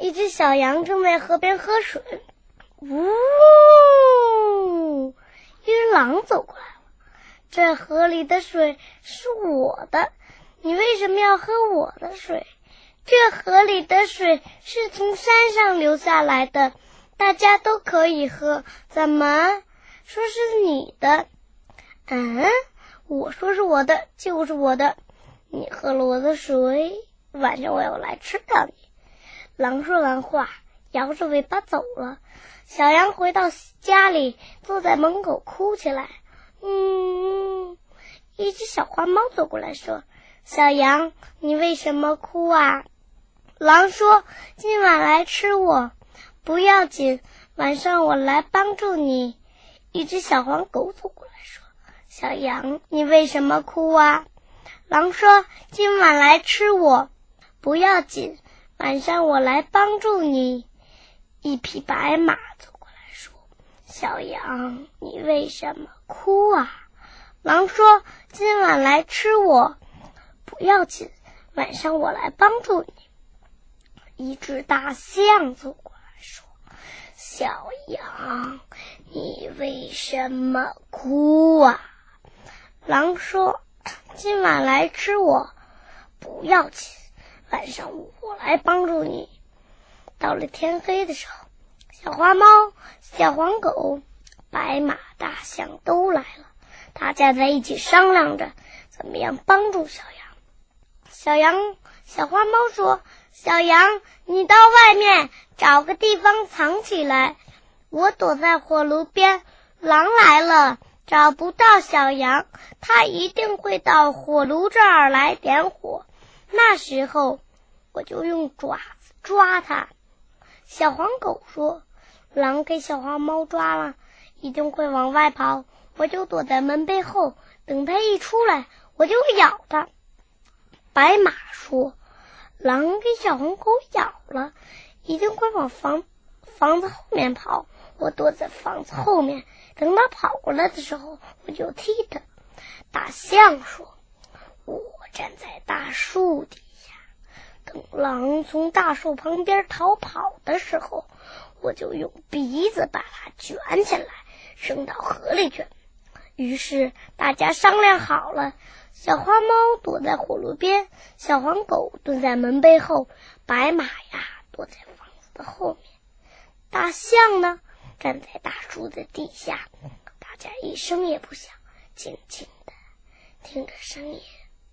一只小羊正在河边喝水。呜，一只狼走过来了。这河里的水是我的，你为什么要喝我的水？这河里的水是从山上流下来的，大家都可以喝，怎么说是你的？我说是我的就是我的，你喝了我的水，晚上我要来吃掉你。狼说完话，摇着尾巴走了。小羊回到家里，坐在门口哭起来。一只小花猫走过来说，小羊，你为什么哭啊？狼说，今晚来吃我，不要紧，晚上我来帮助你。一只小黄狗走过来说，小羊，你为什么哭啊？狼说，今晚来吃我，不要紧，晚上我来帮助你。一匹白马走过来说，小羊，你为什么哭啊？狼说，今晚来吃我，不要紧，晚上我来帮助你。一只大象走过来说，小羊，你为什么哭啊？狼说，今晚来吃我，不要紧，晚上我来帮助你。到了天黑的时候，小花猫、小黄狗、白马、大象都来了，大家在一起商量着怎么样帮助小羊。小花猫说，小羊，你到外面找个地方藏起来，我躲在火炉边，狼来了找不到小羊，他一定会到火炉这儿来点火，那时候我就用爪子抓它。小黄狗说，狼给小黄猫抓了，一定会往外跑，我就躲在门背后，等它一出来，我就咬它。白马说，狼给小黄狗咬了，一定会往房子后面跑，我躲在房子后面，等它跑过来的时候，我就踢它。大象说，我站在大树底下，等狼从大树旁边逃跑的时候，我就用鼻子把它卷起来，扔到河里去。于是大家商量好了，小花猫躲在火炉边，小黄狗蹲在门背后，白马呀躲在房子的后面，大象呢站在大树的底下。大家一声也不响，静静的听着声音。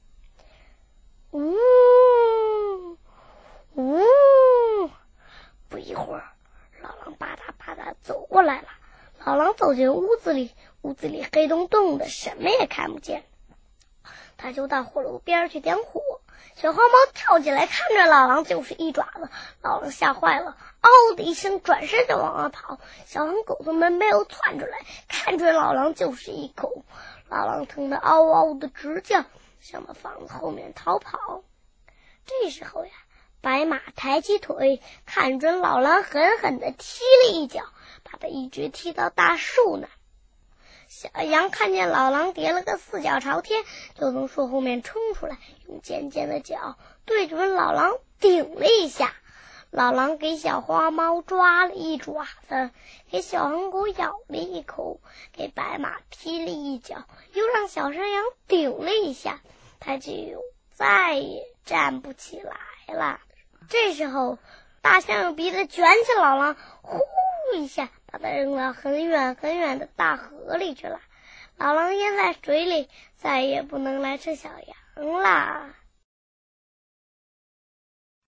不一会儿，老狼吧嗒吧嗒走过来了。老狼走进屋子里，屋子里黑洞洞的，什么也看不见。他就到火炉边去点火。小花猫跳起来，看着老狼就是一爪子，老狼吓坏了，嗷的一声转身就往外跑。小黄狗从门背后窜出来，看准老狼就是一口。老狼疼得嗷嗷的直叫，向到房子后面逃跑。这时候呀，白马抬起腿，看准老狼，狠狠地踢了一脚，把他一直踢到大树那。小羊看见老狼叠了个四脚朝天，就从树后面冲出来，用尖尖的脚对准老狼顶了一下。老狼给小花猫抓了一爪子，给小黄狗咬了一口，给白马踢了一脚，又让小山羊顶了一下，它就再也站不起来了。这时候大象用鼻子卷起老狼，呼一下把它扔到很远很远的大河里去了。老狼淹在水里，再也不能来吃小羊了。